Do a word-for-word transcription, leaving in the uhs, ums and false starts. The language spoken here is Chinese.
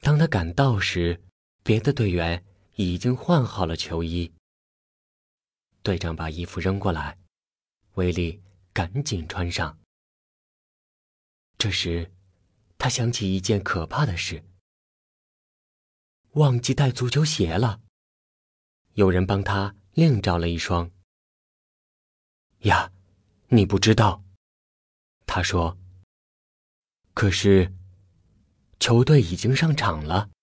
当他赶到时，别的队员已经换好了球衣。队长把衣服扔过来，威利赶紧穿上。这时，他想起一件可怕的事：忘记带足球鞋了。有人帮他另找了一双。呀，你不知道，他说。可是，球队已经上场了。